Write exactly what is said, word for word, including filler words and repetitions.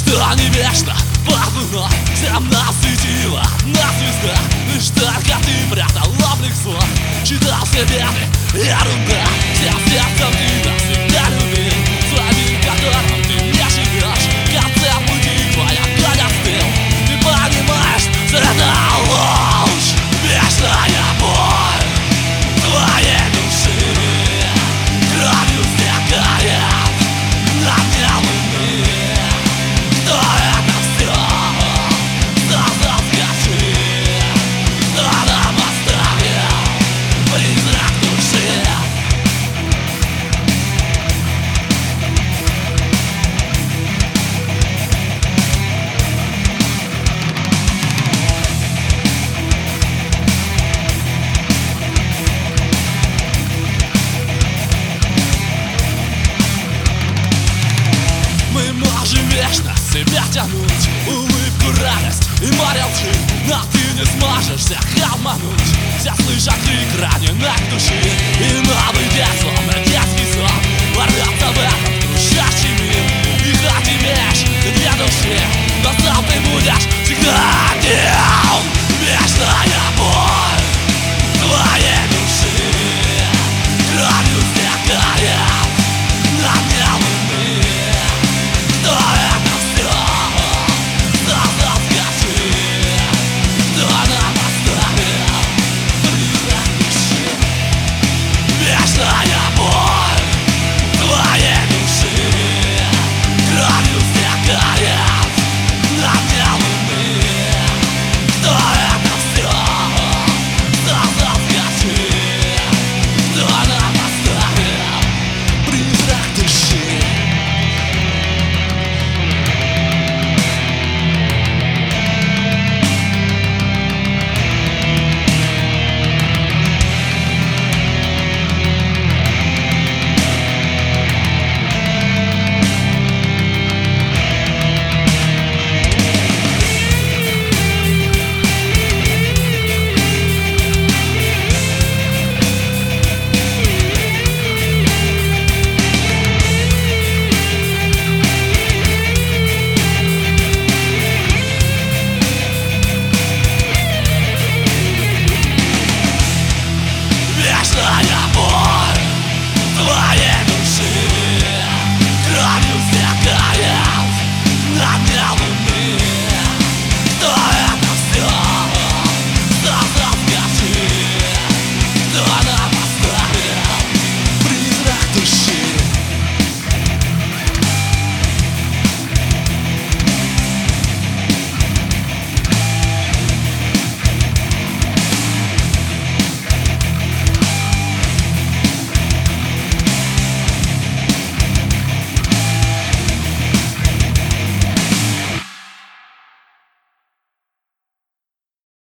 Что не вечно, подвыно, всем насытила на звезда. Лишь только ты прятала в лицо, читал себе ерунда. Всем сердцем ты навсегда любил, своим которым ты не живешь. В конце пути твоя конь остыл, ты понимаешь, что это ложь. Вечная боль твоей души кровью стекает на дне луны. Что это все? Создал, скажи, кто нам оставил призрак души? Мы можем вечно себя тянуть, улыбку, радость и море лжи, но ты не сможешь всех обмануть. Все слышат крик раненых души, и новый день, словно детский